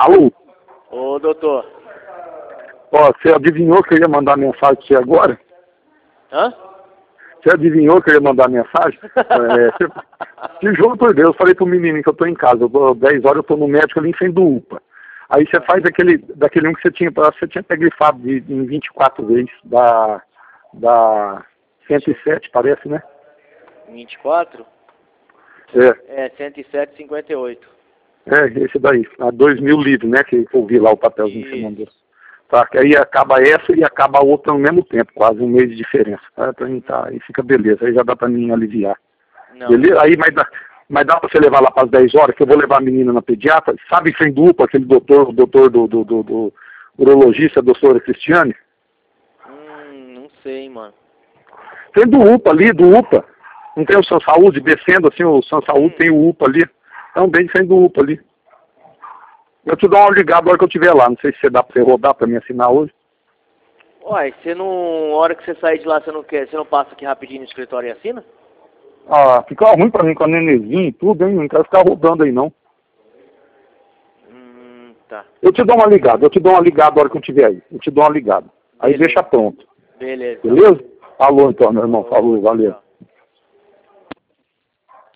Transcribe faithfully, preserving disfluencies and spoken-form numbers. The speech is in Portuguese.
Alô? Ô, doutor. Ó, você adivinhou que eu ia mandar mensagem pra você agora? Hã? Você adivinhou que eu ia mandar mensagem? É, você, te juro por Deus, eu falei pro menino que eu tô em casa, eu tô, dez horas eu tô no médico ali em frente do U P A. Aí você faz aquele, daquele um que você tinha, você tinha até grifado de, de, em vinte e quatro vezes, da, da cento e sete, parece, né? vinte e quatro? É, É, cento e sete, cinquenta e oito. é, esse daí, a dois mil livros, né, que eu vi lá o papelzinho que você Isso. mandou. Tá, que aí acaba essa e acaba a outra no mesmo tempo, quase um mês de diferença. Tá? Pra mim tá, aí fica beleza, aí já dá pra mim aliviar. Não. Beleza? Aí, mas dá, mas dá pra você levar lá para as dez horas, que eu vou levar a menina na pediatra, sabe sem dupla, aquele doutor, o doutor do, do, do, do urologista, a doutora Cristiane? Hum, não sei, mano. Tem do U P A ali, do U P A. Não tem o São Saúde, descendo assim, o São Saúde Hum. tem o U P A ali. Então, bem sem do U P A ali. Eu te dou uma ligada na hora que eu estiver lá, não sei se você dá pra você rodar pra me assinar hoje. Uai, você não. A hora que você sair de lá, você não quer. Você não passa aqui rapidinho no escritório e assina? Ah, fica ruim pra mim com a nenenzinha e tudo, hein? Não quero ficar rodando aí, não. Hum, tá. Eu te dou uma ligada, eu te dou uma ligada na hora que eu estiver aí. Eu te dou uma ligada. Aí Beleza. deixa pronto. Beleza. Beleza? Falou então, meu irmão. Falou, valeu. Tchau.